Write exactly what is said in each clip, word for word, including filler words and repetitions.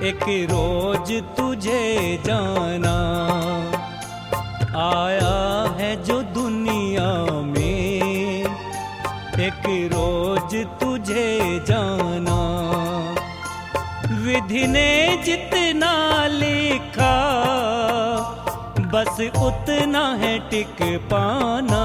एक रोज तुझे जाना। आया है जो दुनिया में एक रोज तुझे जाना। विधि ने जितना लिखा बस उतना है टिक पाना।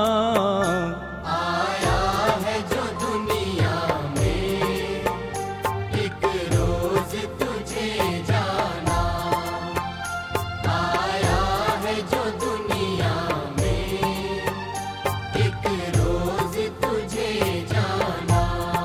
आया है जो दुनिया में एक रोज तुझे जाना। आया है जो दुनिया में एक रोज तुझे जाना।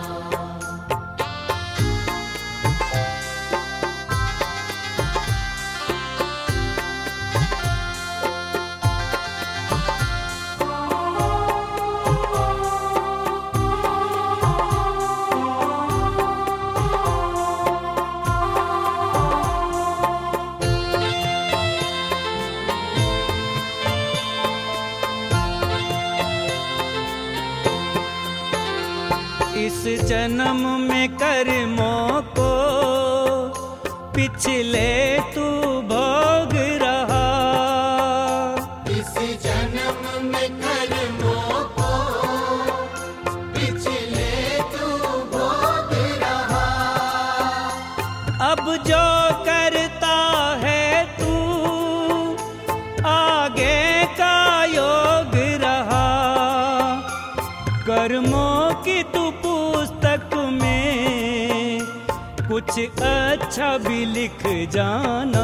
इस जन्म में कर्मों को पिछले तू भोग रहा। इस जन्म में कर्मों को पिछले तू भोग रहा। अब जो करता है तू आगे का योग रहा। कर्मों की तू पुस्तक में कुछ अच्छा भी लिख जाना।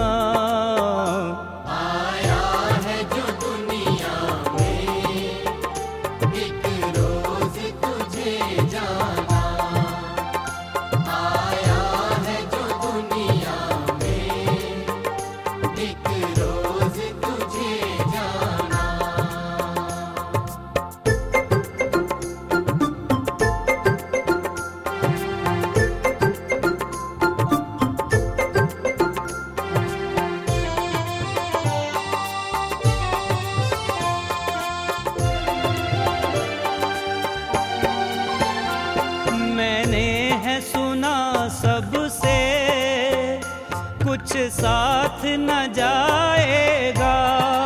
आया है जो दुनिया में एक रोज तुझे जाना। आया है जो दुनिया में एक रोज तुझे जाना। मैंने है सुना सबसे कुछ साथ न जाएगा।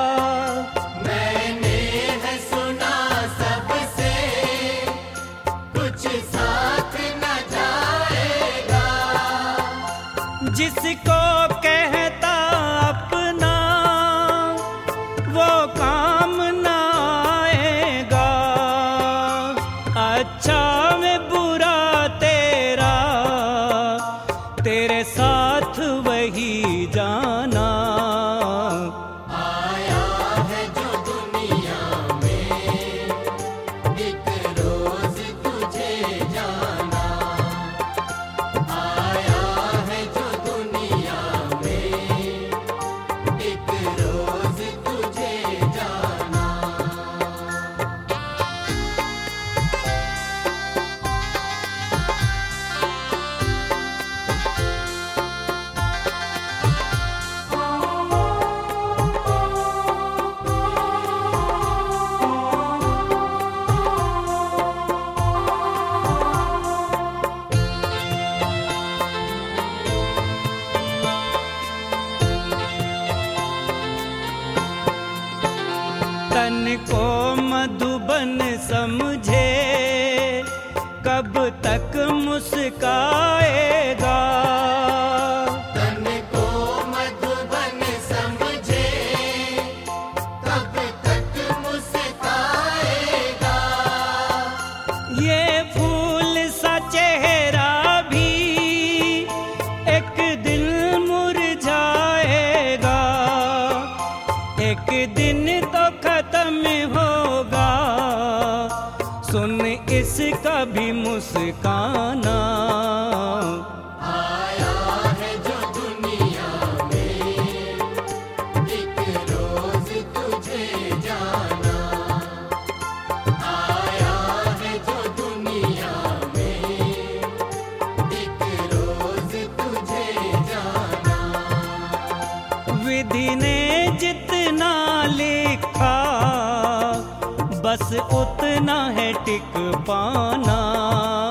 मैंने है सुना सबसे कुछ साथ न जाएगा। जिसको कहता अपना वो काम न आएगा। अच्छा में बुरा तेरा तेरे साथ वही जाना। आया है जो दुनिया में एक रोज तुझे जाना। आया है जो दुनिया में एक रोज तुझे जाना। तन को मधुबन समझे कब तक मुस्काएगा। तन को मधुबन समझे कब तक मुस्काएगा। ये फूल सा चेहरा भी एक दिन मुरझाएगा। एक दिन तो खत्म होगा सुन इसका भी मुस्काना। आया है जो दुनिया में एक रोज तुझे जाना। आया है जो दुनिया में एक रोज तुझे जाना। विधि ने जितना लिखा बस उतना है टिक पाना।